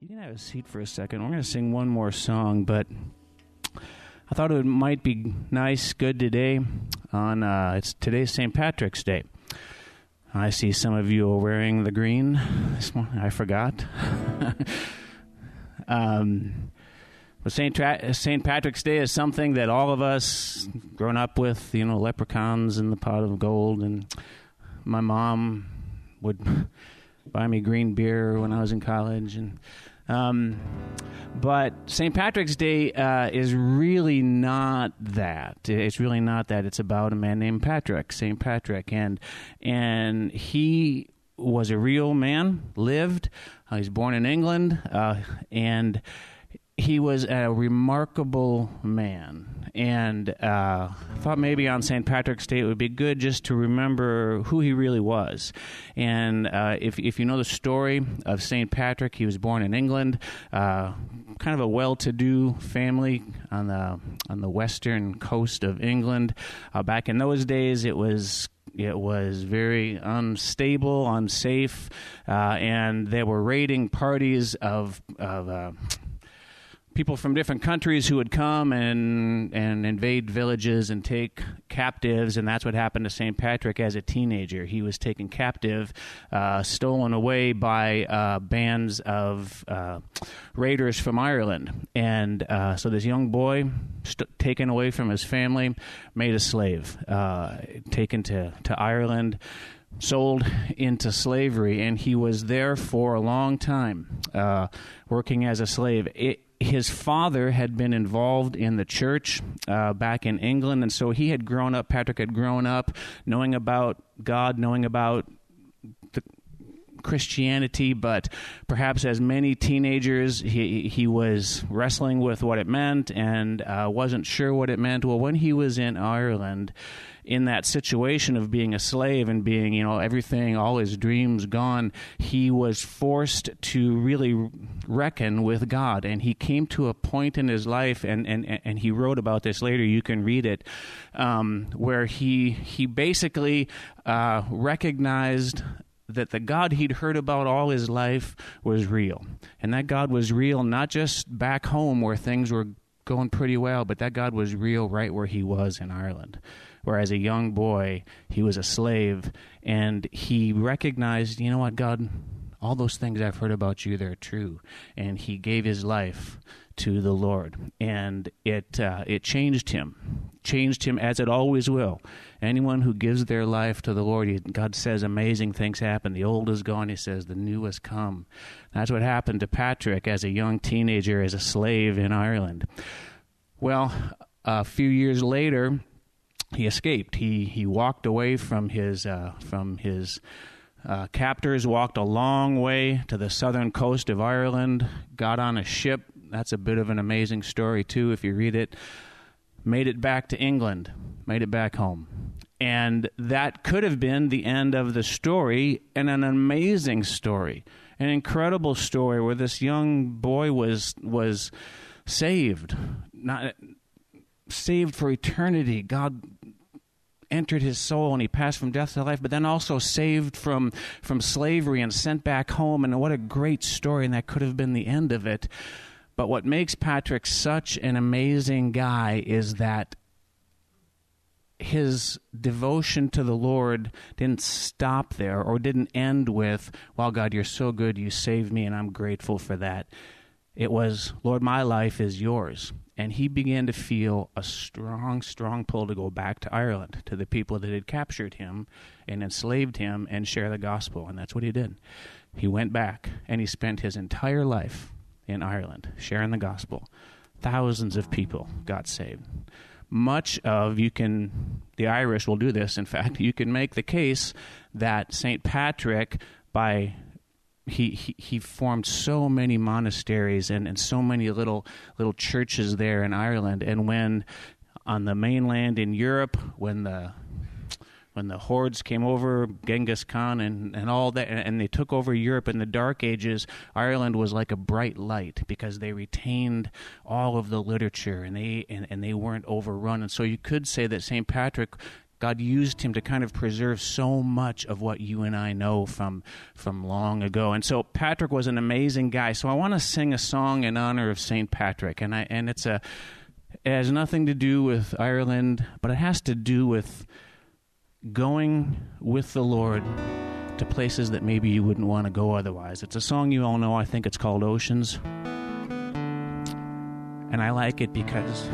You can have a seat for a second. We're going to sing one more song, but I thought it might be nice, good today. Today's St. Patrick's Day. I see some of you are wearing the green this morning. I forgot. But St. Patrick's Day is something that all of us grown up with, leprechauns in the pot of gold, and my mom would buy me green beer when I was in college, but St. Patrick's Day is really not that. It's really not that. It's about a man named Patrick, St. Patrick, and he was a real man, lived. He was born in England, and he was a remarkable man, and I thought maybe on St. Patrick's Day it would be good just to remember who he really was. And if you know the story of St. Patrick, he was born in England, kind of a well-to-do family on the western coast of England. Back in those days, it was very unstable, unsafe, and there were raiding parties of people from different countries who would come and invade villages and take captives, and that's what happened to St. Patrick as a teenager. He was taken captive, stolen away by bands of raiders from Ireland. And so this young boy, taken away from his family, made a slave, taken to Ireland, sold into slavery, and he was there for a long time, working as a slave. His father had been involved in the church back in England, and so Patrick had grown up knowing about God, knowing about the Christianity, but perhaps as many teenagers, he was wrestling with what it meant and wasn't sure what it meant. Well, when he was in Ireland, in that situation of being a slave and being, everything, all his dreams gone, he was forced to really reckon with God. And he came to a point in his life, and he wrote about this later, you can read it, where he basically recognized that the God he'd heard about all his life was real. And that God was real not just back home where things were going pretty well, but that God was real right where he was in Ireland. Where as a young boy, he was a slave, and he recognized, you know what, God, all those things I've heard about you, they're true. And he gave his life to the Lord, and it changed him as it always will. Anyone who gives their life to the Lord, God says amazing things happen. The old is gone, he says, the new has come. That's what happened to Patrick as a young teenager, as a slave in Ireland. Well, a few years later, he escaped. He walked away from his captors, walked a long way to the southern coast of Ireland, got on a ship. That's a bit of an amazing story, too, if you read it. Made it back to England, made it back home. And that could have been the end of the story, and an amazing story, an incredible story where this young boy was saved, not saved for eternity. God entered his soul, and he passed from death to life, but then also saved from slavery and sent back home. And what a great story, and that could have been the end of it. But what makes Patrick such an amazing guy is that his devotion to the Lord didn't stop there, or didn't end with, well, God, you're so good, you saved me, and I'm grateful for that. It was, Lord, my life is yours. And he began to feel a strong, strong pull to go back to Ireland, to the people that had captured him and enslaved him, and share the gospel. And that's what he did. He went back, and he spent his entire life in Ireland sharing the gospel. Thousands of people got saved. The Irish will do this, in fact, you can make the case that St. Patrick, he formed so many monasteries and so many little churches there in Ireland. And when on the mainland in Europe, when the hordes came over, Genghis Khan and all that, and they took over Europe in the Dark Ages, Ireland was like a bright light because they retained all of the literature, and they weren't overrun. And so you could say that St. Patrick God used him to kind of preserve so much of what you and I know from long ago. And so Patrick was an amazing guy. So I want to sing a song in honor of St. Patrick, and it has nothing to do with Ireland, but it has to do with going with the Lord to places that maybe you wouldn't want to go otherwise. It's a song you all know. I think it's called Oceans. And I like it because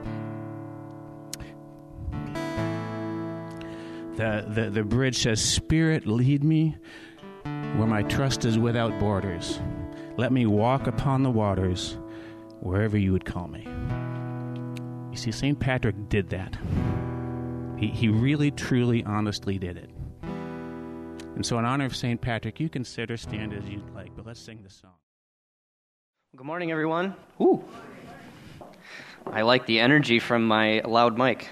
the bridge says, Spirit, lead me where my trust is without borders. Let me walk upon the waters wherever you would call me. You see, St. Patrick did that. He really, truly, honestly did it. And so in honor of St. Patrick, you can sit or stand as you'd like, but let's sing the song. Good morning, everyone. Ooh. I like the energy from my loud mic.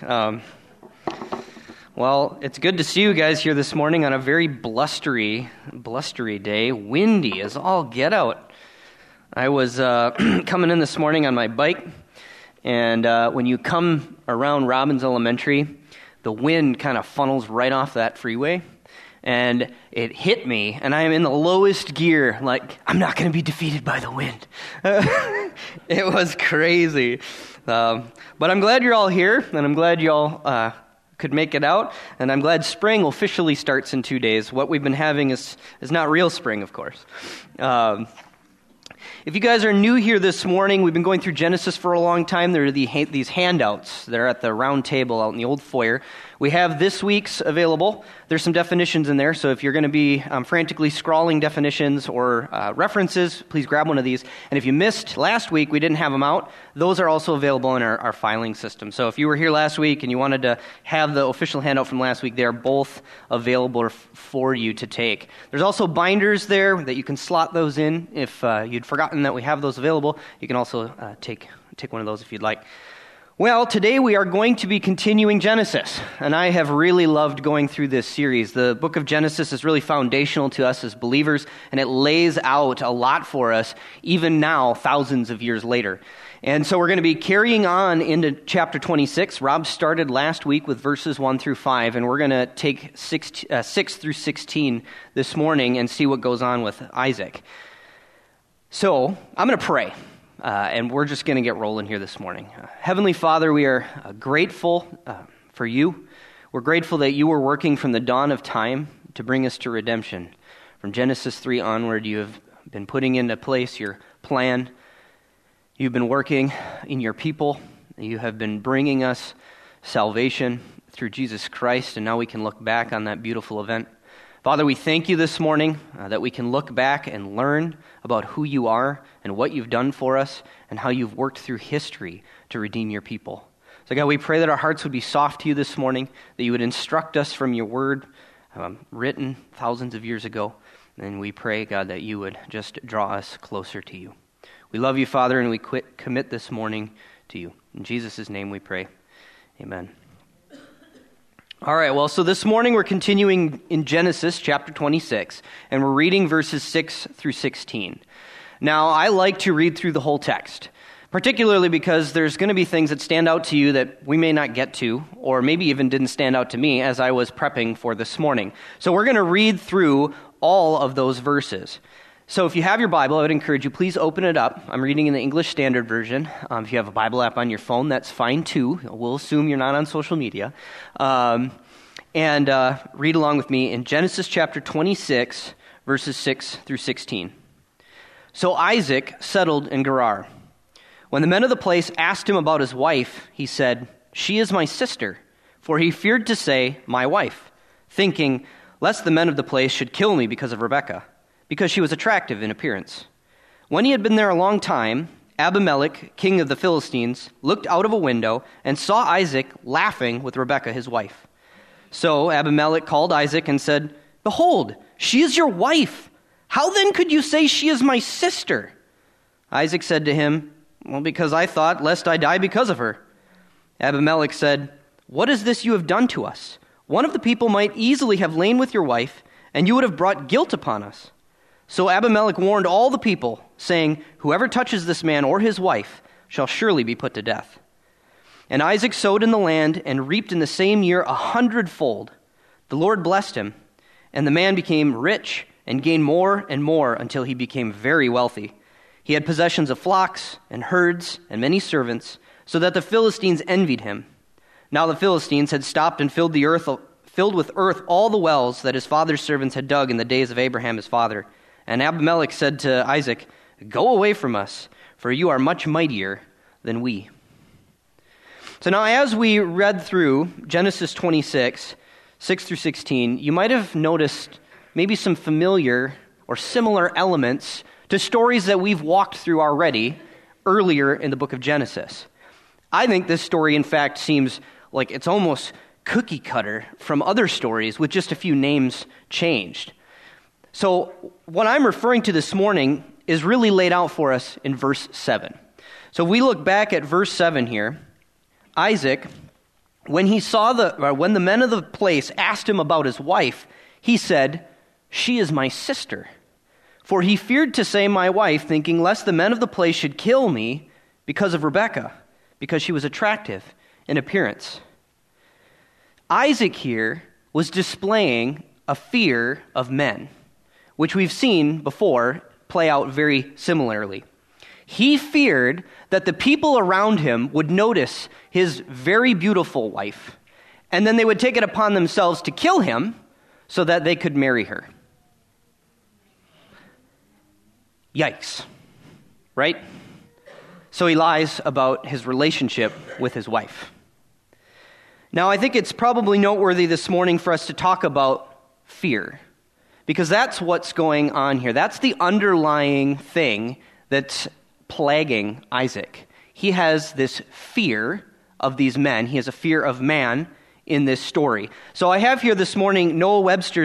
Well, it's good to see you guys here this morning on a very blustery day. Windy as all get out. I was coming in this morning on my bike, and when you come around Robbins Elementary, the wind kind of funnels right off that freeway, and it hit me, and I am in the lowest gear, like, I'm not going to be defeated by the wind. It was crazy. But I'm glad you're all here, and I'm glad you all could make it out, and I'm glad spring officially starts in 2 days. What we've been having is not real spring, of course. If you guys are new here this morning, we've been going through Genesis for a long time. There are these handouts. They're at the round table out in the old foyer. We have this week's available. There's some definitions in there, so if you're going to be frantically scrawling definitions or references, please grab one of these. And if you missed last week, we didn't have them out. Those are also available in our filing system. So if you were here last week and you wanted to have the official handout from last week, they're both available for you to take. There's also binders there that you can slot those in. If you'd forgotten that we have those available, you can also take one of those if you'd like. Well, today we are going to be continuing Genesis, and I have really loved going through this series. The book of Genesis is really foundational to us as believers, and it lays out a lot for us, even now, thousands of years later. And so we're going to be carrying on into chapter 26. Rob started last week with verses 1 through 5, and we're going to take 6 through 16 this morning and see what goes on with Isaac. So I'm going to pray. And we're just going to get rolling here this morning. Heavenly Father, we are grateful for you. We're grateful that you were working from the dawn of time to bring us to redemption. From Genesis 3 onward, you have been putting into place your plan. You've been working in your people. You have been bringing us salvation through Jesus Christ, and now we can look back on that beautiful event. Father, we thank you this morning that we can look back and learn about who you are and what you've done for us and how you've worked through history to redeem your people. So God, we pray that our hearts would be soft to you this morning, that you would instruct us from your word written thousands of years ago. And we pray, God, that you would just draw us closer to you. We love you, Father, and we commit this morning to you. In Jesus' name we pray. Amen. All right, well, so this morning we're continuing in Genesis chapter 26, and we're reading verses 6 through 16. Now, I like to read through the whole text, particularly because there's going to be things that stand out to you that we may not get to, or maybe even didn't stand out to me as I was prepping for this morning. So we're going to read through all of those verses. So if you have your Bible, I would encourage you, please open it up. I'm reading in the English Standard Version. If you have a Bible app on your phone, that's fine too. We'll assume you're not on social media. And read along with me in Genesis chapter 26, verses 6 through 16. So Isaac settled in Gerar. When the men of the place asked him about his wife, he said, "She is my sister," for he feared to say, "my wife," thinking, lest the men of the place should kill me because of Rebekah, because she was attractive in appearance. When he had been there a long time, Abimelech, king of the Philistines, looked out of a window and saw Isaac laughing with Rebekah, his wife. So Abimelech called Isaac and said, "Behold, she is your wife. How then could you say she is my sister?" Isaac said to him, "Well, because I thought, lest I die because of her." Abimelech said, "What is this you have done to us? One of the people might easily have lain with your wife, and you would have brought guilt upon us." So Abimelech warned all the people, saying, "Whoever touches this man or his wife shall surely be put to death." And Isaac sowed in the land and reaped in the same year 100-fold. The Lord blessed him, and the man became rich and gained more and more until he became very wealthy. He had possessions of flocks and herds and many servants, so that the Philistines envied him. Now the Philistines had stopped and filled with earth all the wells that his father's servants had dug in the days of Abraham his father. And Abimelech said to Isaac, "Go away from us, for you are much mightier than we." So now as we read through Genesis 26, 6 through 16, you might have noticed maybe some familiar or similar elements to stories that we've walked through already earlier in the book of Genesis. I think this story, in fact, seems like it's almost cookie cutter from other stories with just a few names changed. So what I'm referring to this morning is really laid out for us in verse 7. So if we look back at verse 7 here, Isaac, when the men of the place asked him about his wife, he said, "She is my sister." For he feared to say my wife, thinking lest the men of the place should kill me because of Rebekah, because she was attractive in appearance. Isaac here was displaying a fear of men, which we've seen before play out very similarly. He feared that the people around him would notice his very beautiful wife, and then they would take it upon themselves to kill him so that they could marry her. Yikes, right? So he lies about his relationship with his wife. Now, I think it's probably noteworthy this morning for us to talk about fear, because that's what's going on here. That's the underlying thing that's plaguing Isaac. He has this fear of these men. He has a fear of man in this story. So I have here this morning Noah Webster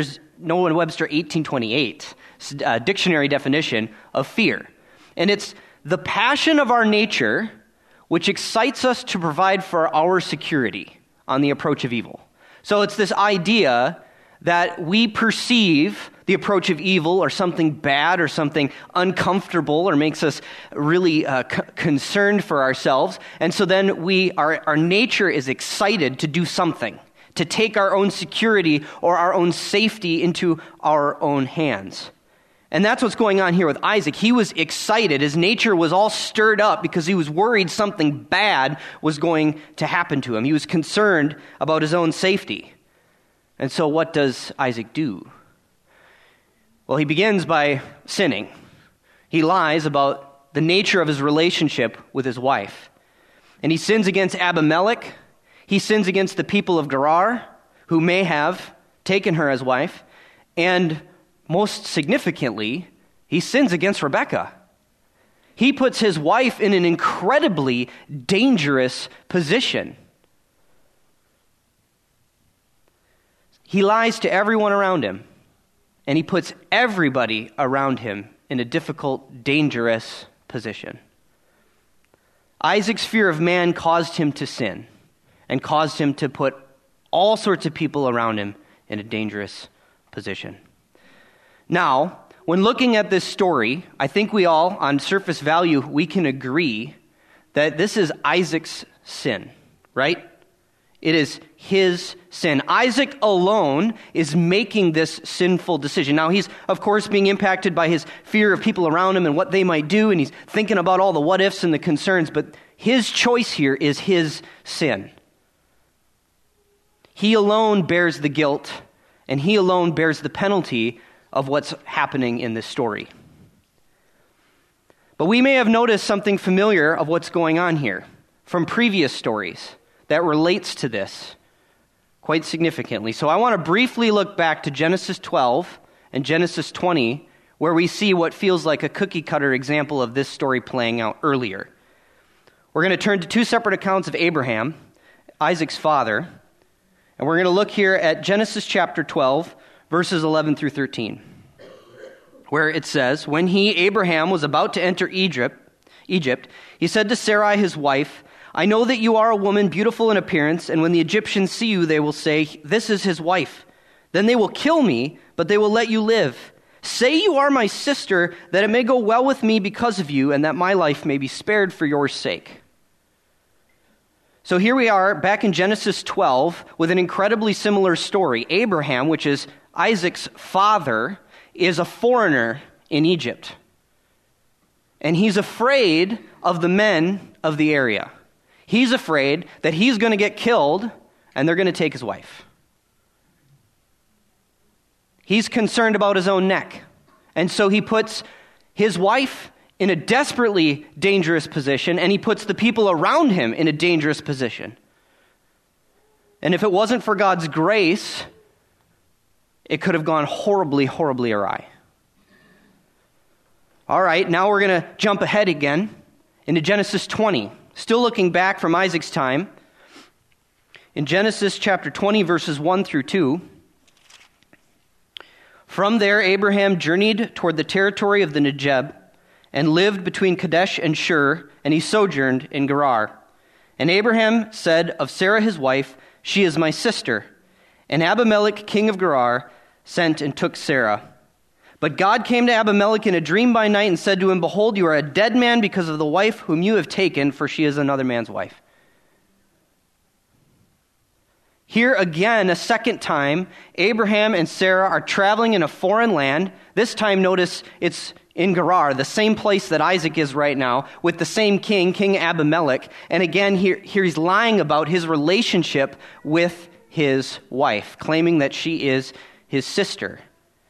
1828 dictionary definition of fear. And it's the passion of our nature which excites us to provide for our security on the approach of evil. So it's this idea that we perceive the approach of evil or something bad or something uncomfortable or makes us really concerned for ourselves. And so then our nature is excited to do something, to take our own security or our own safety into our own hands. And that's what's going on here with Isaac. He was excited. His nature was all stirred up because he was worried something bad was going to happen to him. He was concerned about his own safety. And so what does Isaac do? Well, he begins by sinning. He lies about the nature of his relationship with his wife. And he sins against Abimelech. He sins against the people of Gerar, who may have taken her as wife. And most significantly, he sins against Rebekah. He puts his wife in an incredibly dangerous position. He lies to everyone around him, and he puts everybody around him in a difficult, dangerous position. Isaac's fear of man caused him to sin and caused him to put all sorts of people around him in a dangerous position. Now, when looking at this story, I think we all, on surface value, we can agree that this is Isaac's sin, right? It is his sin. Isaac alone is making this sinful decision. Now, he's, of course, being impacted by his fear of people around him and what they might do, and he's thinking about all the what-ifs and the concerns, but his choice here is his sin. He alone bears the guilt, and he alone bears the penalty of what's happening in this story. But we may have noticed something familiar of what's going on here from previous stories that relates to this quite significantly. So I want to briefly look back to Genesis 12 and Genesis 20, where we see what feels like a cookie-cutter example of this story playing out earlier. We're going to turn to two separate accounts of Abraham, Isaac's father, and we're going to look here at Genesis chapter 12, verses 11 through 13, where it says, "When Abraham, was about to enter Egypt, he said to Sarai his wife, 'I know that you are a woman beautiful in appearance, and when the Egyptians see you, they will say, "This is his wife." Then they will kill me, but they will let you live. Say you are my sister, that it may go well with me because of you, and that my life may be spared for your sake.'" So here we are back in Genesis 12 with an incredibly similar story. Abraham, which is Isaac's father, is a foreigner in Egypt. And he's afraid of the men of the area. He's afraid that he's going to get killed and they're going to take his wife. He's concerned about his own neck. And so he puts his wife in a desperately dangerous position, and he puts the people around him in a dangerous position. And if it wasn't for God's grace, it could have gone horribly, horribly awry. All right, now we're going to jump ahead again into Genesis 20. Still looking back from Isaac's time. In Genesis chapter 20, verses 1 through 2. From there, Abraham journeyed toward the territory of the Negeb, and lived between Kadesh and Shur, and he sojourned in Gerar. And Abraham said of Sarah his wife, "She is my sister." And Abimelech, king of Gerar, sent and took Sarah. But God came to Abimelech in a dream by night and said to him, "Behold, you are a dead man because of the wife whom you have taken, for she is another man's wife." Here again, a second time, Abraham and Sarah are traveling in a foreign land. This time, notice it's in Gerar, the same place that Isaac is right now, with the same king, King Abimelech. And again, here he's lying about his relationship with his wife, claiming that she is his sister.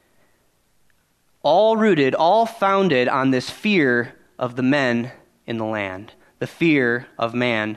All rooted, all founded on this fear of the men in the land, the fear of man.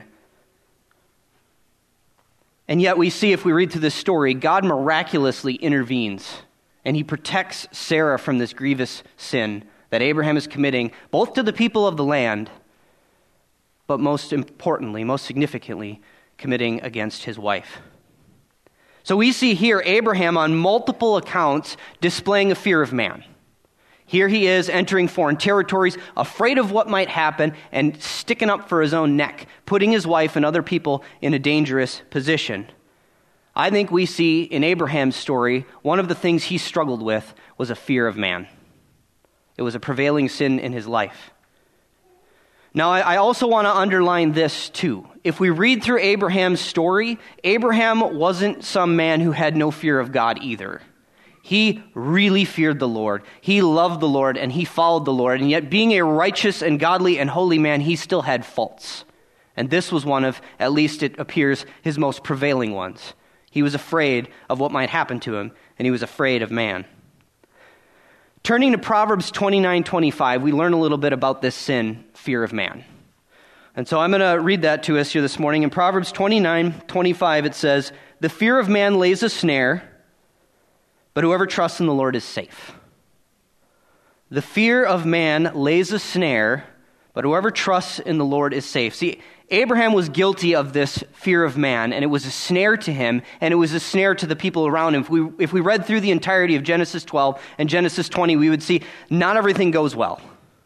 And yet we see, if we read through this story, God miraculously intervenes, and he protects Sarah from this grievous sin that Abraham is committing, both to the people of the land, but most importantly, most significantly, committing against his wife. So we see here Abraham on multiple accounts displaying a fear of man. Here he is entering foreign territories, afraid of what might happen, and sticking up for his own neck, putting his wife and other people in a dangerous position. I think we see in Abraham's story, one of the things he struggled with was a fear of man. It was a prevailing sin in his life. Now, I also want to underline this too. If we read through Abraham's story, Abraham wasn't some man who had no fear of God either. He really feared the Lord. He loved the Lord, and he followed the Lord. And yet, being a righteous and godly and holy man, he still had faults. And this was one of, at least it appears, his most prevailing ones. He was afraid of what might happen to him, and he was afraid of man. Turning to Proverbs 29:25, we learn a little bit about this sin, fear of man. And so I'm going to read that to us here this morning. In Proverbs 29:25, it says, "The fear of man lays a snare, but whoever trusts in the Lord is safe." The fear of man lays a snare, but whoever trusts in the Lord is safe. See, Abraham was guilty of this fear of man, and it was a snare to him, and it was a snare to the people around him. If we read through the entirety of Genesis 12 and Genesis 20, we would see not everything goes well.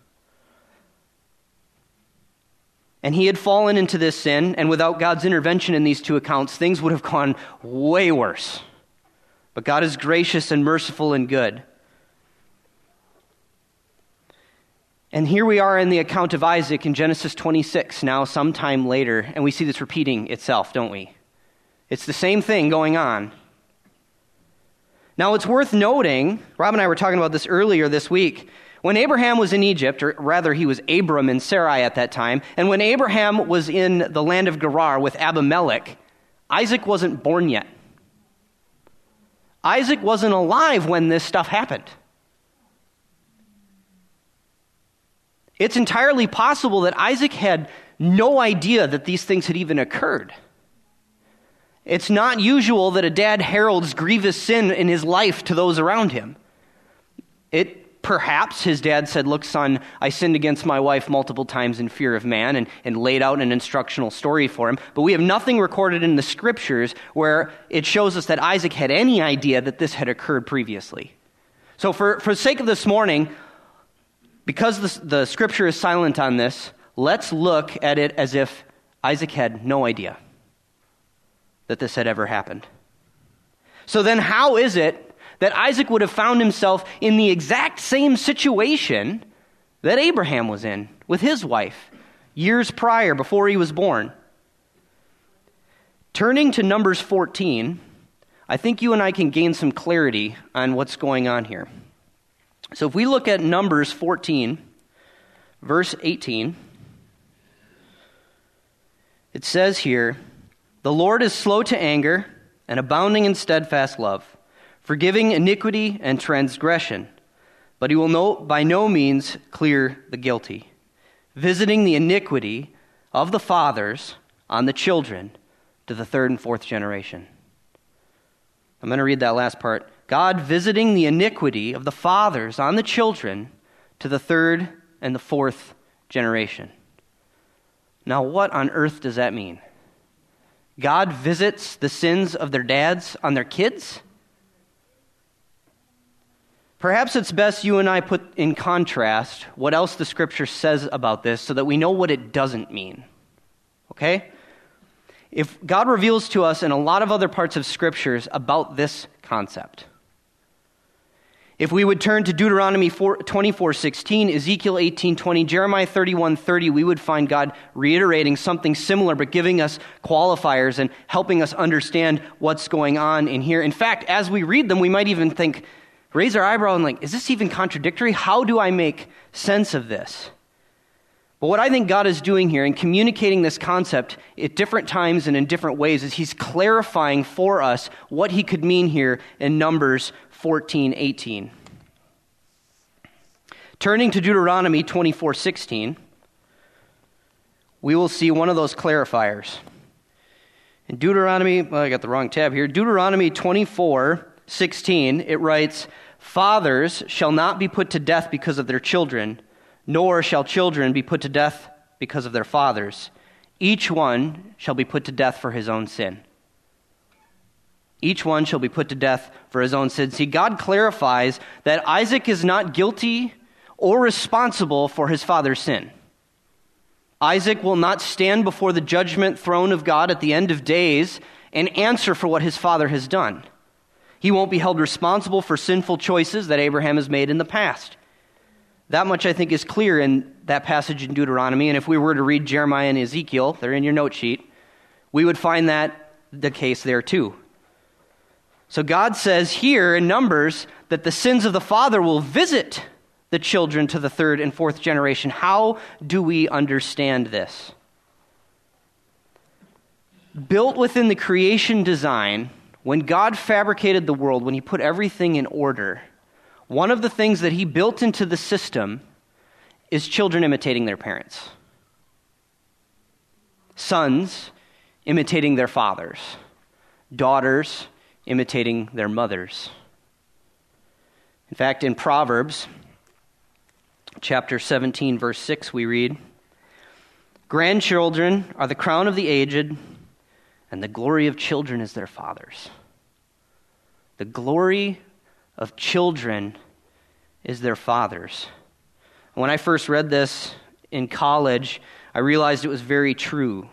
And he had fallen into this sin, and without God's intervention in these two accounts, things would have gone way worse. But God is gracious and merciful and good. And here we are in the account of Isaac in Genesis 26, now sometime later, and we see this repeating itself, don't we? It's the same thing going on. Now it's worth noting, Rob and I were talking about this earlier this week, when Abraham was in Egypt, or rather he was Abram and Sarai at that time, and when Abraham was in the land of Gerar with Abimelech, Isaac wasn't born yet. Isaac wasn't alive when this stuff happened. It's entirely possible that Isaac had no idea that these things had even occurred. It's not usual that a dad heralds grievous sin in his life to those around him. Perhaps his dad said, "Look, son, I sinned against my wife multiple times in fear of man," and laid out an instructional story for him. But we have nothing recorded in the scriptures where it shows us that Isaac had any idea that this had occurred previously. So for the sake of this morning, because the scripture is silent on this, let's look at it as if Isaac had no idea that this had ever happened. So then how is it that Isaac would have found himself in the exact same situation that Abraham was in with his wife years prior, before he was born? Turning to Numbers 14, I think you and I can gain some clarity on what's going on here. So if we look at Numbers 14, verse 18, it says here, "The Lord is slow to anger and abounding in steadfast love, forgiving iniquity and transgression, but he will by no means clear the guilty, visiting the iniquity of the fathers on the children to the third and fourth generation." I'm going to read that last part. God visiting the iniquity of the fathers on the children to the third and the fourth generation. Now, what on earth does that mean? God visits the sins of their dads on their kids? Perhaps it's best you and I put in contrast what else the Scripture says about this so that we know what it doesn't mean. Okay? If God reveals to us in a lot of other parts of Scriptures about this concept. If we would turn to Deuteronomy 24:16, Ezekiel 18:20, Jeremiah 31:30, we would find God reiterating something similar, but giving us qualifiers and helping us understand what's going on in here. In fact, as we read them, we might even think, raise our eyebrow and like, is this even contradictory? How do I make sense of this? But what I think God is doing here in communicating this concept at different times and in different ways is he's clarifying for us what he could mean here in Numbers 14:18. Turning to Deuteronomy 24:16, we will see one of those clarifiers. In Deuteronomy, I got the wrong tab here. Deuteronomy 24:16, it writes, "Fathers shall not be put to death because of their children, nor shall children be put to death because of their fathers. Each one shall be put to death for his own sin." Each one shall be put to death for his own sin. See, God clarifies that Isaac is not guilty or responsible for his father's sin. Isaac will not stand before the judgment throne of God at the end of days and answer for what his father has done. He won't be held responsible for sinful choices that Abraham has made in the past. That much, I think, is clear in that passage in Deuteronomy. And if we were to read Jeremiah and Ezekiel, they're in your note sheet, we would find that the case there too. So God says here in Numbers that the sins of the father will visit the children to the third and fourth generation. How do we understand this? Built within the creation design, when God fabricated the world, when he put everything in order, one of the things that he built into the system is children imitating their parents. Sons imitating their fathers. Daughters imitating their mothers. In fact, in Proverbs, chapter 17, verse 6, we read, "Grandchildren are the crown of the aged, and the glory of children is their fathers." The glory of children is their fathers. When I first read this in college, I realized it was very true.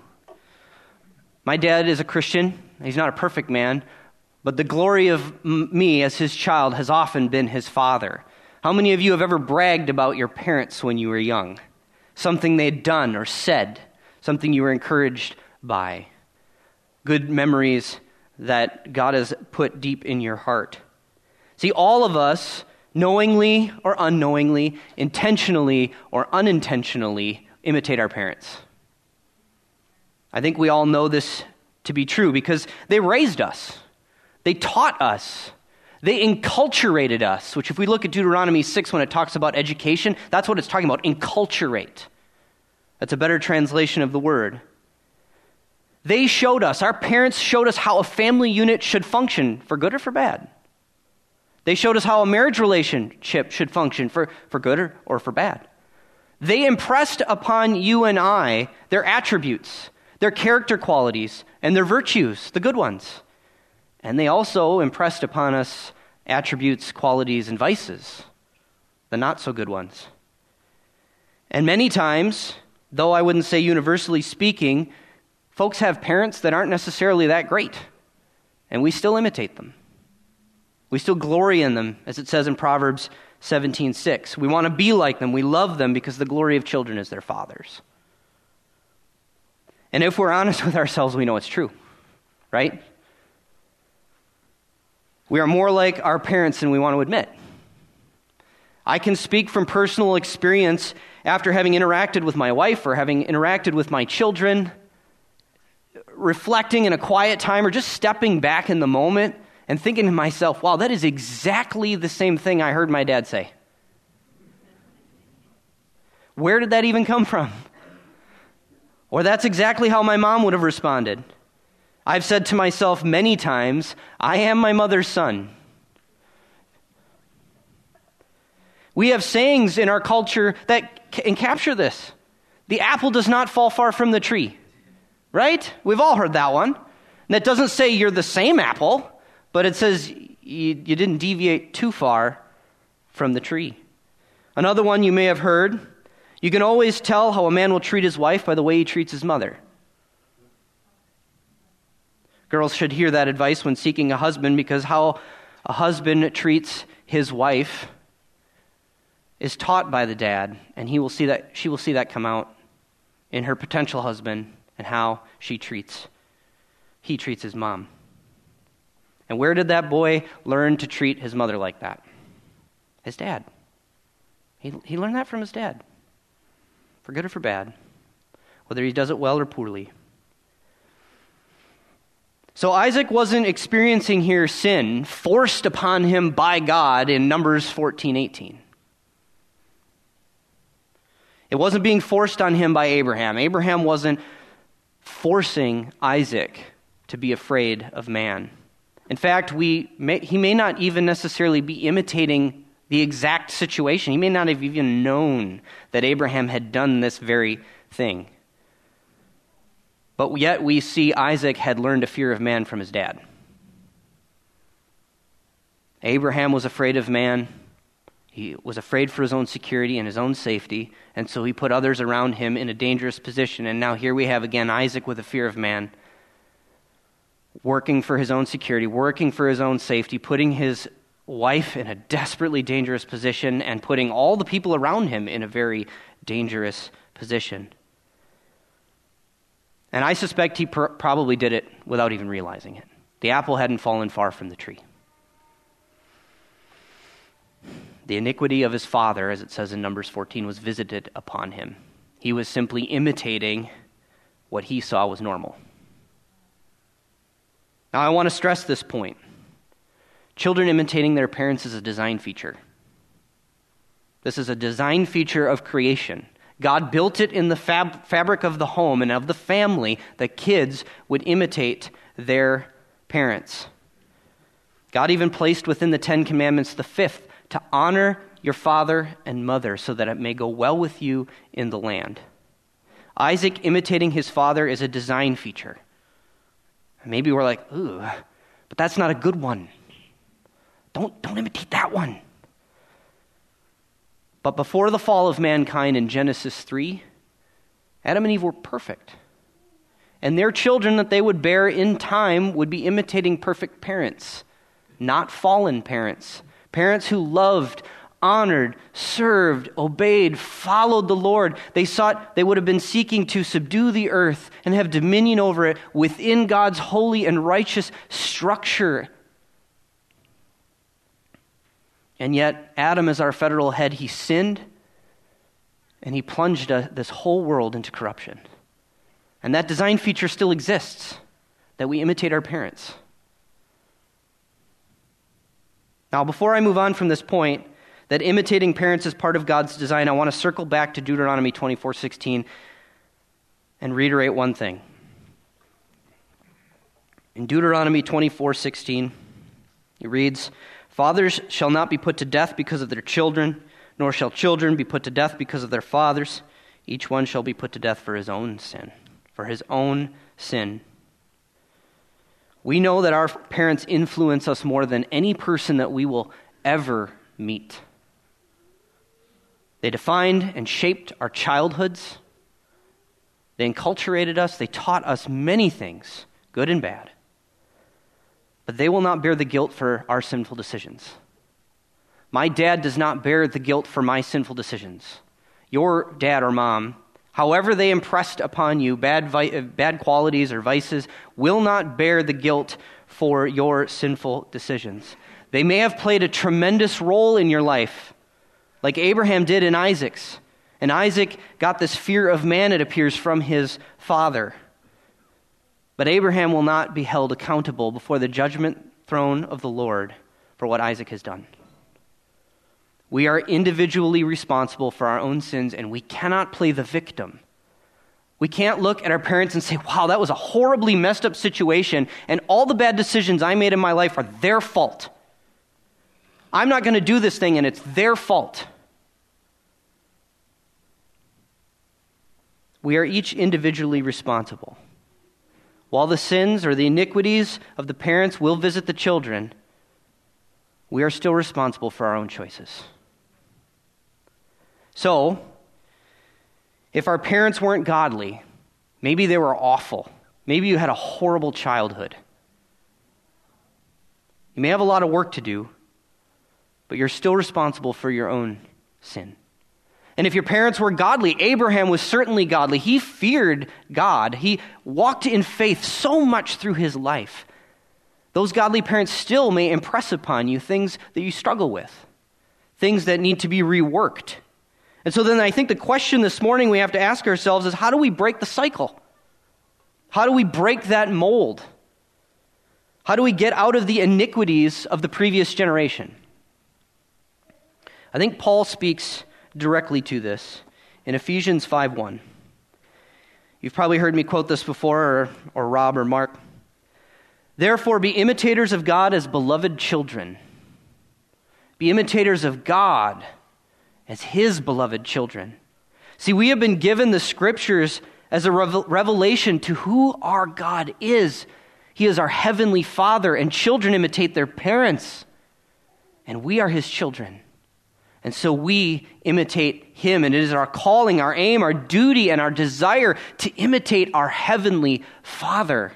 My dad is a Christian. He's not a perfect man, but the glory of me as his child has often been his father. How many of you have ever bragged about your parents when you were young? Something they had done or said, something you were encouraged by. Good memories that God has put deep in your heart. See, all of us, knowingly or unknowingly, intentionally or unintentionally, imitate our parents. I think we all know this to be true because they raised us. They taught us. They enculturated us, which if we look at Deuteronomy 6 when it talks about education, that's what it's talking about, enculturate. That's a better translation of the word. They showed us, our parents showed us how a family unit should function, for good or for bad. They showed us how a marriage relationship should function, for good or for bad. They impressed upon you and I their attributes, their character qualities, and their virtues, the good ones. And they also impressed upon us attributes, qualities, and vices, the not so good ones. And many times, though I wouldn't say universally speaking, folks have parents that aren't necessarily that great, and we still imitate them. We still glory in them, as it says in Proverbs 17:6. We want to be like them. We love them because the glory of children is their fathers. And if we're honest with ourselves, we know it's true. right? We are more like our parents than we want to admit. I can speak from personal experience after having interacted with my wife or having interacted with my children, reflecting in a quiet time or just stepping back in the moment and thinking to myself, wow, that is exactly the same thing I heard my dad say. Where did that even come from? Or that's exactly how my mom would have responded. I've said to myself many times, I am my mother's son. We have sayings in our culture that can capture this. The apple does not fall far from the tree, right? We've all heard that one. And that doesn't say you're the same apple, but it says you didn't deviate too far from the tree. Another one you may have heard, you can always tell how a man will treat his wife by the way he treats his mother. Girls should hear that advice when seeking a husband, because how a husband treats his wife is taught by the dad, and she will see that come out in her potential husband and how he treats his mom. And where did that boy learn to treat his mother like that? His dad. He learned that from his dad, for good or for bad, whether he does it well or poorly. So Isaac wasn't experiencing here sin forced upon him by God in Numbers 14:18. It wasn't being forced on him by Abraham. Abraham wasn't forcing Isaac to be afraid of man. In fact, he may not even necessarily be imitating the exact situation. He may not have even known that Abraham had done this very thing. But yet we see Isaac had learned a fear of man from his dad. Abraham was afraid of man. He was afraid for his own security and his own safety, and so he put others around him in a dangerous position. And now here we have again Isaac with a fear of man, working for his own security, working for his own safety, putting his wife in a desperately dangerous position, and putting all the people around him in a very dangerous position. And I suspect he probably did it without even realizing it. The apple hadn't fallen far from the tree. The iniquity of his father, as it says in Numbers 14, was visited upon him. He was simply imitating what he saw was normal. Now, I want to stress this point. Children imitating their parents is a design feature. This is a design feature of creation. God built it in the fabric of the home and of the family that kids would imitate their parents. God even placed within the 10 Commandments the fifth, to honor your father and mother so that it may go well with you in the land. Isaac imitating his father is a design feature. Maybe we're like, ooh, but that's not a good one. Don't imitate that one. But before the fall of mankind in Genesis 3, Adam and Eve were perfect. And their children that they would bear in time would be imitating perfect parents, not fallen parents. Parents who loved, honored, served, obeyed, followed the Lord. They would have been seeking to subdue the earth and have dominion over it within God's holy and righteous structure. And yet, Adam, as our federal head, he sinned, and he plunged this whole world into corruption. And that design feature still exists, that we imitate our parents. Now, before I move on from this point, that imitating parents is part of God's design, I want to circle back to Deuteronomy 24:16 and reiterate one thing. In Deuteronomy 24:16, it reads, "Fathers shall not be put to death because of their children, nor shall children be put to death because of their fathers. Each one shall be put to death for his own sin." For his own sin. We know that our parents influence us more than any person that we will ever meet. They defined and shaped our childhoods. They enculturated us. They taught us many things, good and bad. But they will not bear the guilt for our sinful decisions. My dad does not bear the guilt for my sinful decisions. Your dad or mom, however they impressed upon you, bad qualities or vices, will not bear the guilt for your sinful decisions. They may have played a tremendous role in your life, like Abraham did in Isaac's. And Isaac got this fear of man, it appears, from his father. But Abraham will not be held accountable before the judgment throne of the Lord for what Isaac has done. We are individually responsible for our own sins, and we cannot play the victim. We can't look at our parents and say, wow, that was a horribly messed up situation, and all the bad decisions I made in my life are their fault. I'm not going to do this thing, and it's their fault. We are each individually responsible. While the sins or the iniquities of the parents will visit the children, we are still responsible for our own choices. So, if our parents weren't godly, maybe they were awful, maybe you had a horrible childhood, you may have a lot of work to do, but you're still responsible for your own sin. And if your parents were godly, Abraham was certainly godly. He feared God. He walked in faith so much through his life. Those godly parents still may impress upon you things that you struggle with, things that need to be reworked. And so then I think the question this morning we have to ask ourselves is, how do we break the cycle? How do we break that mold? How do we get out of the iniquities of the previous generation? I think Paul speaks directly to this in Ephesians 5:1. You've probably heard me quote this before, or Rob or Mark. Therefore, be imitators of God as beloved children. Be imitators of God as his beloved children. See, we have been given the scriptures as a revelation to who our God is. He is our heavenly Father, and children imitate their parents. And we are his children. And so we imitate him, and it is our calling, our aim, our duty, and our desire to imitate our heavenly Father.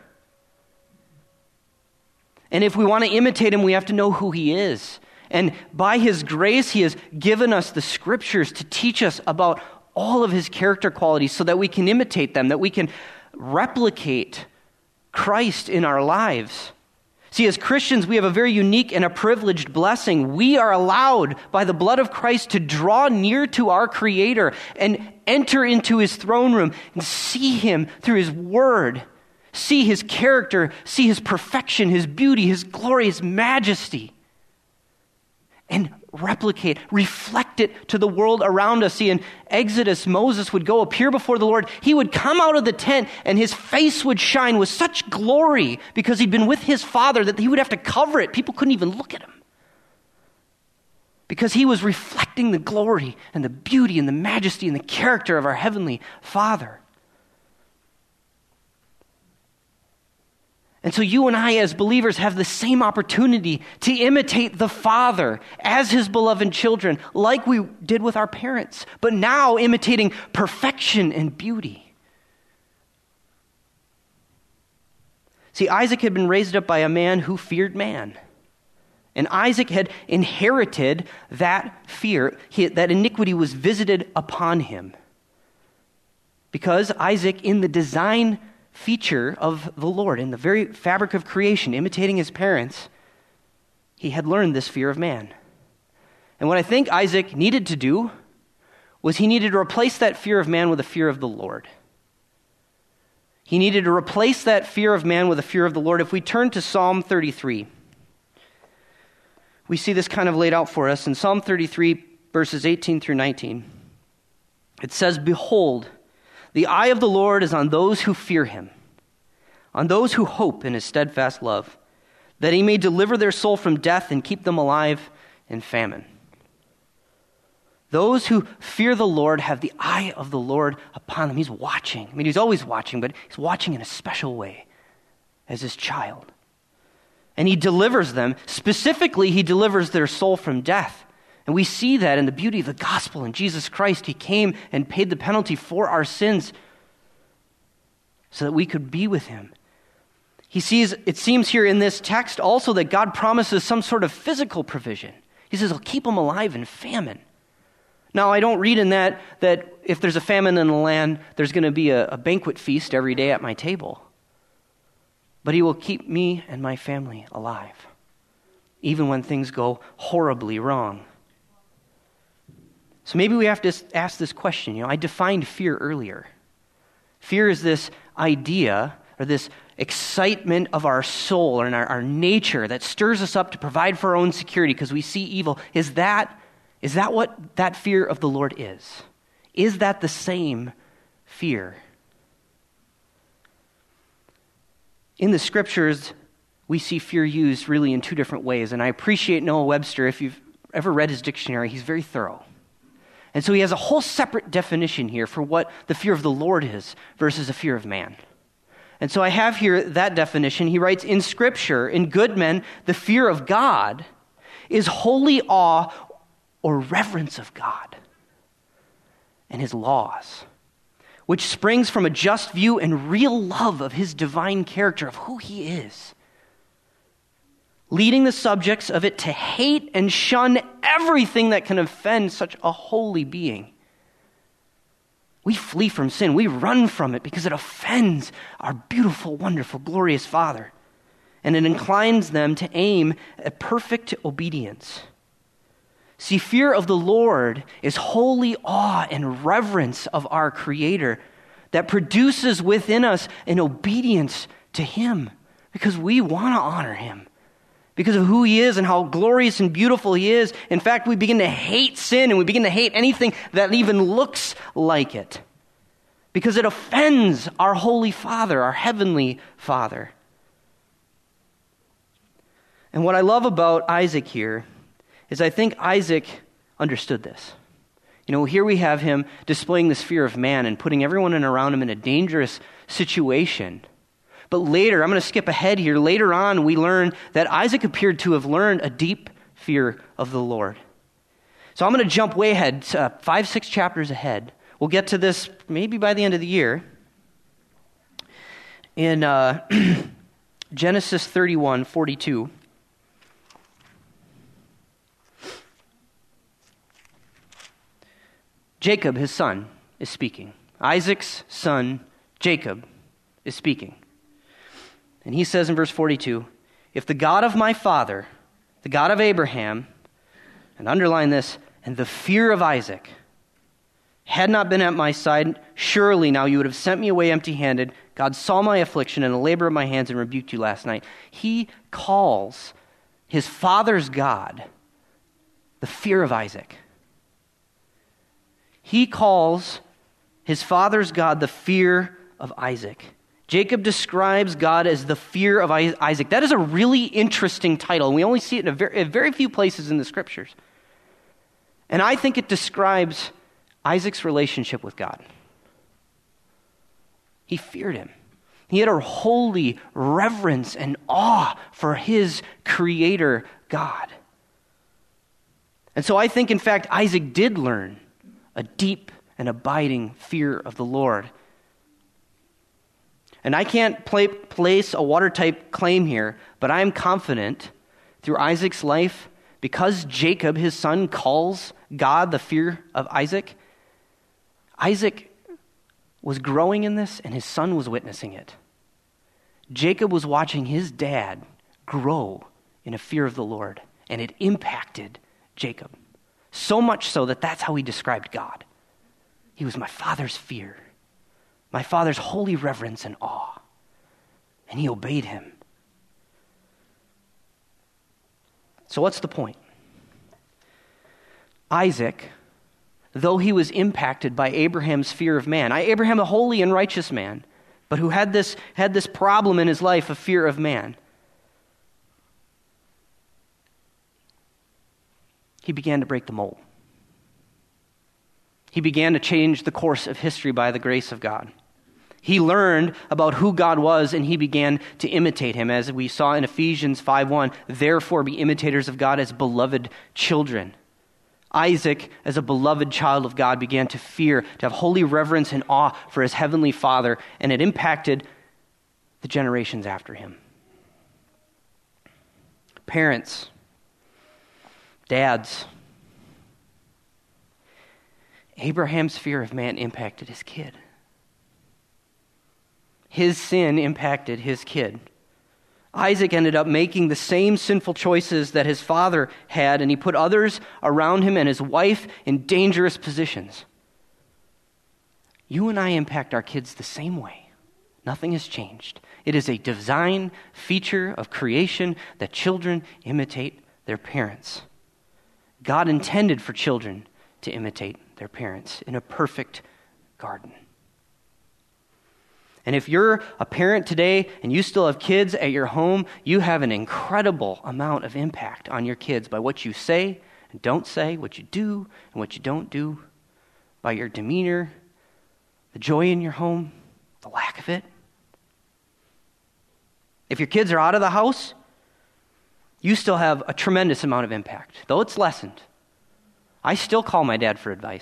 And if we want to imitate him, we have to know who he is. And by his grace, he has given us the scriptures to teach us about all of his character qualities so that we can imitate them, that we can replicate Christ in our lives. See, as Christians, we have a very unique and a privileged blessing. We are allowed by the blood of Christ to draw near to our Creator and enter into his throne room and see him through his word, see his character, see his perfection, his beauty, his glory, his majesty, and replicate, reflect it to the world around us. See, in Exodus, Moses would go appear before the Lord. He would come out of the tent and his face would shine with such glory because he'd been with his Father that he would have to cover it. People couldn't even look at him because he was reflecting the glory and the beauty and the majesty and the character of our heavenly Father. And so you and I as believers have the same opportunity to imitate the Father as his beloved children, like we did with our parents, but now imitating perfection and beauty. See, Isaac had been raised up by a man who feared man. And Isaac had inherited that fear, that iniquity was visited upon him. Because Isaac, in the design feature of the Lord, in the very fabric of creation, imitating his parents, he had learned this fear of man. And what I think Isaac needed to do was he needed to replace that fear of man with a fear of the Lord. He needed to replace that fear of man with a fear of the Lord. If we turn to Psalm 33, we see this kind of laid out for us in Psalm 33, verses 18 through 19. It says, "Behold, the eye of the Lord is on those who fear him, on those who hope in his steadfast love, that he may deliver their soul from death and keep them alive in famine." Those who fear the Lord have the eye of the Lord upon them. He's watching. I mean, he's always watching, but he's watching in a special way as his child. And he delivers them. Specifically, he delivers their soul from death. And we see that in the beauty of the gospel in Jesus Christ. He came and paid the penalty for our sins so that we could be with him. He sees, it seems here in this text also, that God promises some sort of physical provision. He says he'll keep them alive in famine. Now, I don't read in that if there's a famine in the land, there's going to be a banquet feast every day at my table. But he will keep me and my family alive, even when things go horribly wrong. So maybe we have to ask this question. I defined fear earlier. Fear is this idea or this excitement of our soul and our nature that stirs us up to provide for our own security because we see evil. Is that what that fear of the Lord is? Is that the same fear? In the scriptures, we see fear used really in two different ways. And I appreciate Noah Webster. If you've ever read his dictionary, he's very thorough. And so he has a whole separate definition here for what the fear of the Lord is versus the fear of man. And so I have here that definition. He writes, in Scripture, in good men, the fear of God is holy awe or reverence of God and his laws, which springs from a just view and real love of his divine character, of who he is, leading the subjects of it to hate and shun everything that can offend such a holy being. We flee from sin. We run from it because it offends our beautiful, wonderful, glorious Father. And it inclines them to aim at perfect obedience. See, fear of the Lord is holy awe and reverence of our Creator that produces within us an obedience to him because we want to honor him. Because of who he is and how glorious and beautiful he is. In fact, we begin to hate sin and we begin to hate anything that even looks like it. Because it offends our Holy Father, our Heavenly Father. And what I love about Isaac here is I think Isaac understood this. Here we have him displaying this fear of man and putting everyone around him in a dangerous situation. But later, I'm going to skip ahead here. Later on, we learn that Isaac appeared to have learned a deep fear of the Lord. So I'm going to jump way ahead, 5-6 chapters ahead. We'll get to this maybe by the end of the year. In Genesis 31:42. Jacob, his son, is speaking. Isaac's son, Jacob, is speaking. And he says in verse 42, if the God of my father, the God of Abraham, and underline this, and the fear of Isaac, had not been at my side, surely now you would have sent me away empty-handed. God saw my affliction and the labor of my hands and rebuked you last night. He calls his father's God the fear of Isaac. He calls his father's God the fear of Isaac. Jacob describes God as the fear of Isaac. That is a really interesting title, and we only see it in very few places in the Scriptures. And I think it describes Isaac's relationship with God. He feared him. He had a holy reverence and awe for his Creator God. And so I think, in fact, Isaac did learn a deep and abiding fear of the Lord. And I can't place a watertight claim here, but I am confident through Isaac's life, because Jacob, his son, calls God the fear of Isaac, Isaac was growing in this and his son was witnessing it. Jacob was watching his dad grow in a fear of the Lord, and it impacted Jacob. So much so that that's how he described God. He was my father's fear. My father's holy reverence and awe. And he obeyed him. So what's the point? Isaac, though he was impacted by Abraham's fear of man, Abraham a holy and righteous man, but who had this problem in his life of fear of man, he began to break the mold. He began to change the course of history by the grace of God. He learned about who God was, and he began to imitate him, as we saw in Ephesians 5:1. Therefore, be imitators of God as beloved children. Isaac, as a beloved child of God, began to fear, to have holy reverence and awe for his heavenly Father, and it impacted the generations after him. Parents, dads, Abraham's fear of man impacted his kid. His sin impacted his kid. Isaac ended up making the same sinful choices that his father had, and he put others around him and his wife in dangerous positions. You and I impact our kids the same way. Nothing has changed. It is a design feature of creation that children imitate their parents. God intended for children to imitate their parents in a perfect garden. And if you're a parent today and you still have kids at your home, you have an incredible amount of impact on your kids by what you say and don't say, what you do and what you don't do, by your demeanor, the joy in your home, the lack of it. If your kids are out of the house, you still have a tremendous amount of impact, though it's lessened. I still call my dad for advice.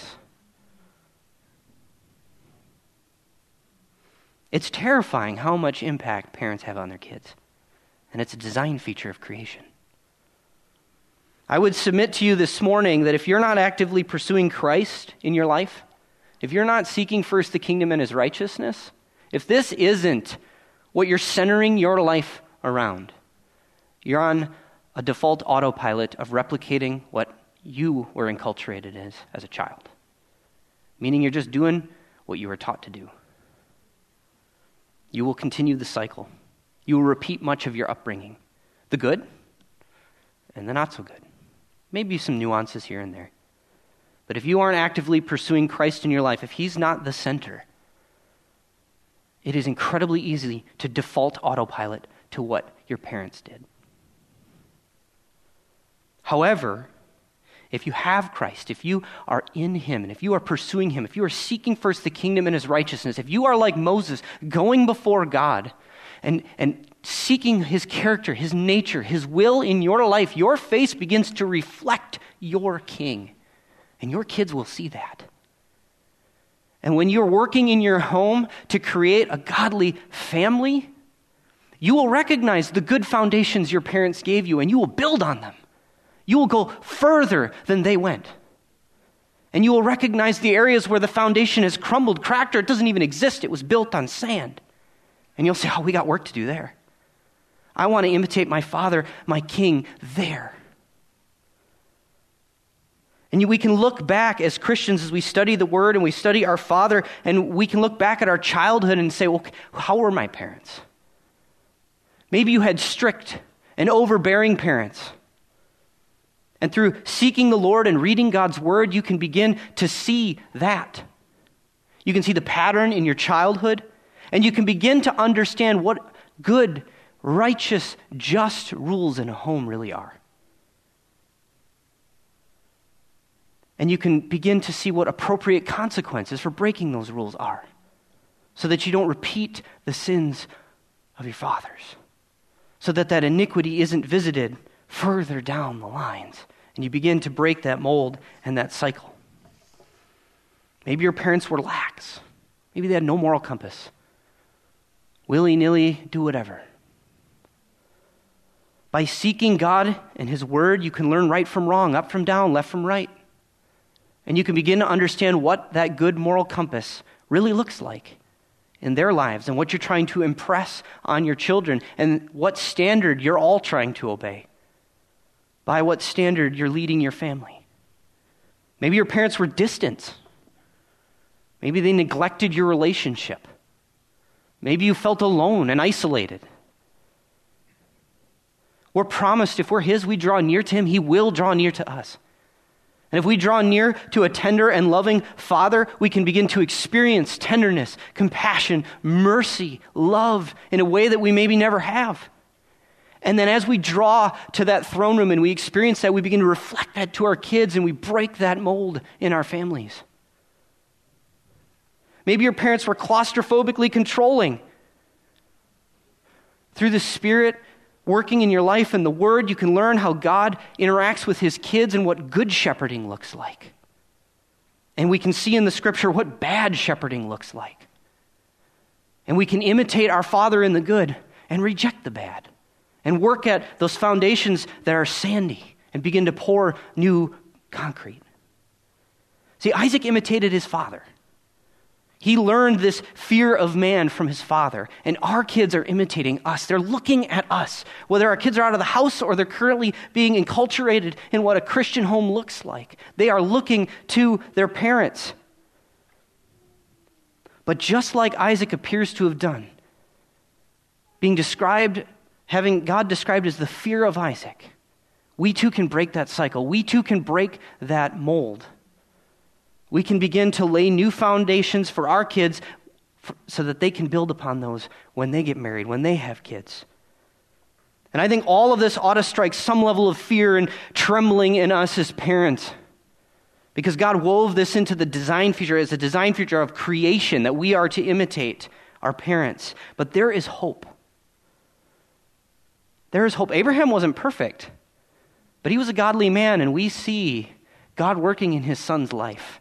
It's terrifying how much impact parents have on their kids, and it's a design feature of creation. I would submit to you this morning that if you're not actively pursuing Christ in your life, if you're not seeking first the kingdom and his righteousness, if this isn't what you're centering your life around, you're on a default autopilot of replicating what you were enculturated as a child. Meaning you're just doing what you were taught to do. You will continue the cycle. You will repeat much of your upbringing. The good and the not so good. Maybe some nuances here and there. But if you aren't actively pursuing Christ in your life, if he's not the center, it is incredibly easy to default autopilot to what your parents did. However, if you have Christ, if you are in him, and if you are pursuing him, if you are seeking first the kingdom and his righteousness, if you are like Moses, going before God and seeking his character, his nature, his will in your life, your face begins to reflect your king. And your kids will see that. And when you're working in your home to create a godly family, you will recognize the good foundations your parents gave you, and you will build on them. You will go further than they went. And you will recognize the areas where the foundation has crumbled, cracked, or it doesn't even exist. It was built on sand. And you'll say, we got work to do there. I want to imitate my father, my king, there. And we can look back as Christians as we study the Word and we study our Father, and we can look back at our childhood and say, well, how were my parents? Maybe you had strict and overbearing parents. And through seeking the Lord and reading God's Word, you can begin to see that. You can see the pattern in your childhood, and you can begin to understand what good, righteous, just rules in a home really are. And you can begin to see what appropriate consequences for breaking those rules are, so that you don't repeat the sins of your fathers, so that iniquity isn't visited further down the lines, and you begin to break that mold and that cycle. Maybe your parents were lax. Maybe they had no moral compass. Willy-nilly, do whatever. By seeking God and his word, you can learn right from wrong, up from down, left from right. And you can begin to understand what that good moral compass really looks like in their lives and what you're trying to impress on your children and what standard you're all trying to obey. By what standard you're leading your family. Maybe your parents were distant. Maybe they neglected your relationship. Maybe you felt alone and isolated. We're promised if we're his, we draw near to him, he will draw near to us. And if we draw near to a tender and loving Father, we can begin to experience tenderness, compassion, mercy, love in a way that we maybe never have. And then as we draw to that throne room and we experience that, we begin to reflect that to our kids and we break that mold in our families. Maybe your parents were claustrophobically controlling. Through the Spirit working in your life and the Word, you can learn how God interacts with his kids and what good shepherding looks like. And we can see in the Scripture what bad shepherding looks like. And we can imitate our Father in the good and reject the bad. And work at those foundations that are sandy and begin to pour new concrete. See, Isaac imitated his father. He learned this fear of man from his father, and our kids are imitating us. They're looking at us, whether our kids are out of the house or they're currently being enculturated in what a Christian home looks like. They are looking to their parents. But just like Isaac appears to have done, being described, having God described as the fear of Isaac, we too can break that cycle. We too can break that mold. We can begin to lay new foundations for our kids so that they can build upon those when they get married, when they have kids. And I think all of this ought to strike some level of fear and trembling in us as parents, because God wove this into the design feature as a design feature of creation that we are to imitate our parents. But there is hope. There is hope. Abraham wasn't perfect, but he was a godly man, and we see God working in his son's life.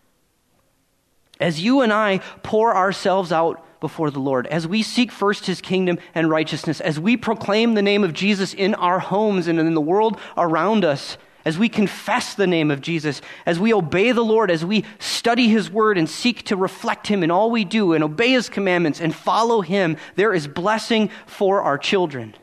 As you and I pour ourselves out before the Lord, as we seek first his kingdom and righteousness, as we proclaim the name of Jesus in our homes and in the world around us, as we confess the name of Jesus, as we obey the Lord, as we study his word and seek to reflect him in all we do and obey his commandments and follow him, there is blessing for our children.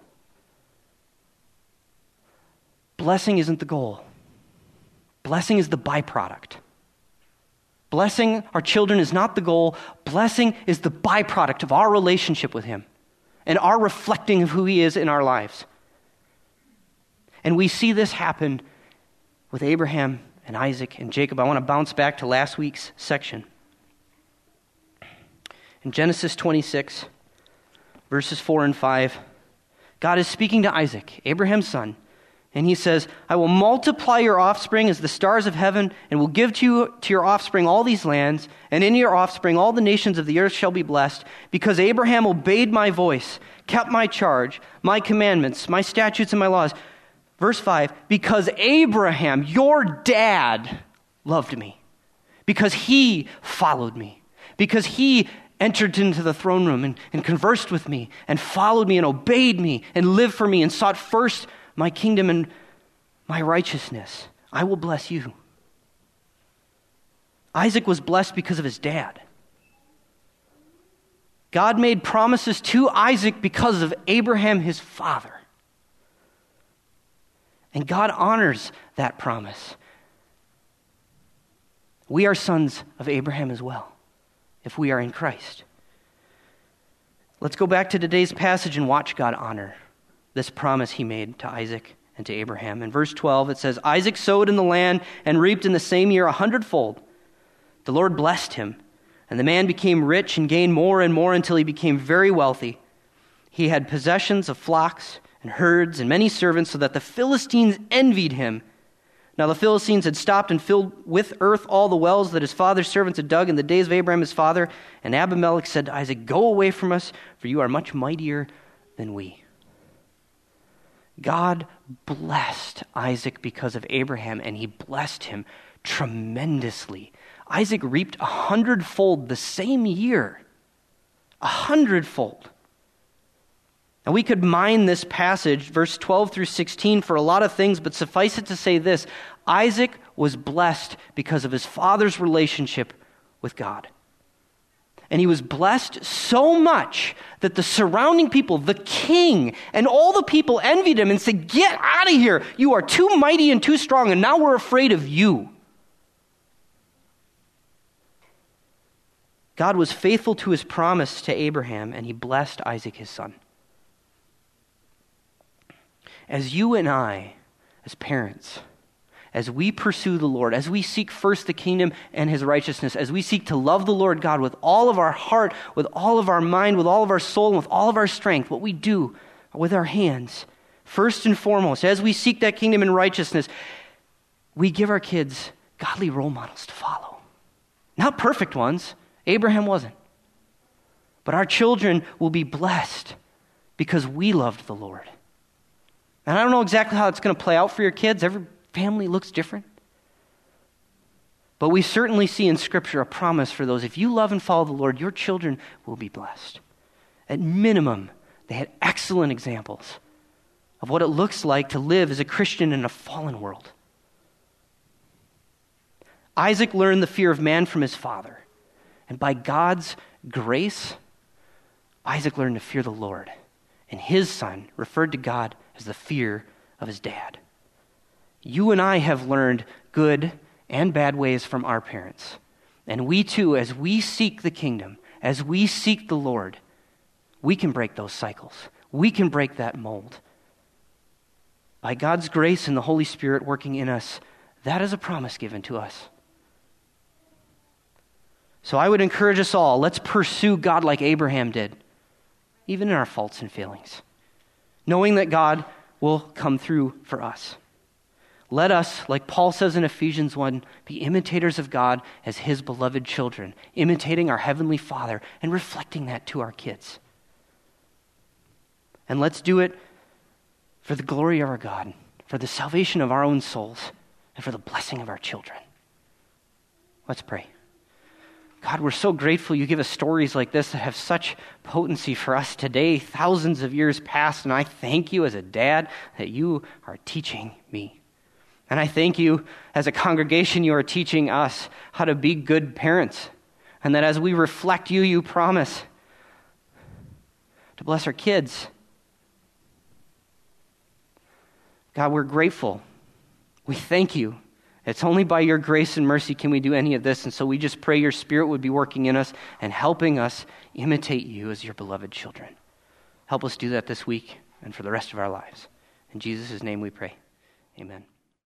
Blessing isn't the goal. Blessing is the byproduct. Blessing our children is not the goal. Blessing is the byproduct of our relationship with him and our reflecting of who he is in our lives. And we see this happen with Abraham and Isaac and Jacob. I want to bounce back to last week's section. In Genesis 26, verses 4 and 5, God is speaking to Isaac, Abraham's son, and he says, I will multiply your offspring as the stars of heaven, and will give to your offspring all these lands, and in your offspring all the nations of the earth shall be blessed, because Abraham obeyed my voice, kept my charge, my commandments, my statutes, and my laws. Verse 5, because Abraham, your dad, loved me, because he followed me, because he entered into the throne room and conversed with me, and followed me, and obeyed me, and lived for me, and sought first my kingdom and my righteousness, I will bless you. Isaac was blessed because of his dad. God made promises to Isaac because of Abraham, his father. And God honors that promise. We are sons of Abraham as well, if we are in Christ. Let's go back to today's passage and watch God honor this promise he made to Isaac and to Abraham. In verse 12, it says, Isaac sowed in the land and reaped in the same year 100-fold. The Lord blessed him, and the man became rich and gained more and more until he became very wealthy. He had possessions of flocks and herds and many servants, so that the Philistines envied him. Now the Philistines had stopped and filled with earth all the wells that his father's servants had dug in the days of Abraham his father. And Abimelech said to Isaac, go away from us, for you are much mightier than we. God blessed Isaac because of Abraham, and he blessed him tremendously. Isaac reaped 100-fold the same year. 100-fold. Now we could mine this passage, verse 12 through 16, for a lot of things, but suffice it to say this: Isaac was blessed because of his father's relationship with God. And he was blessed so much that the surrounding people, the king, and all the people envied him and said, get out of here. You are too mighty and too strong, and now we're afraid of you. God was faithful to his promise to Abraham, and he blessed Isaac, his son. As you and I, as parents, as we pursue the Lord, as we seek first the kingdom and his righteousness, as we seek to love the Lord God with all of our heart, with all of our mind, with all of our soul, and with all of our strength, what we do with our hands, first and foremost, as we seek that kingdom and righteousness, we give our kids godly role models to follow. Not perfect ones. Abraham wasn't. But our children will be blessed because we loved the Lord. And I don't know exactly how it's going to play out for your kids. Every family looks different. But we certainly see in Scripture a promise for those. If you love and follow the Lord, your children will be blessed. At minimum, they had excellent examples of what it looks like to live as a Christian in a fallen world. Isaac learned the fear of man from his father. And by God's grace, Isaac learned to fear the Lord. And his son referred to God as the fear of his dad. You and I have learned good and bad ways from our parents. And we too, as we seek the kingdom, as we seek the Lord, we can break those cycles. We can break that mold. By God's grace and the Holy Spirit working in us, that is a promise given to us. So I would encourage us all, let's pursue God like Abraham did, even in our faults and failings, knowing that God will come through for us. Let us, like Paul says in Ephesians 1, be imitators of God as his beloved children, imitating our Heavenly Father and reflecting that to our kids. And let's do it for the glory of our God, for the salvation of our own souls, and for the blessing of our children. Let's pray. God, we're so grateful you give us stories like this that have such potency for us today, thousands of years past, and I thank you as a dad that you are teaching me. And I thank you as a congregation you are teaching us how to be good parents, and that as we reflect you, you promise to bless our kids. God, we're grateful. We thank you. It's only by your grace and mercy can we do any of this. And so we just pray your Spirit would be working in us and helping us imitate you as your beloved children. Help us do that this week and for the rest of our lives. In Jesus' name we pray. Amen.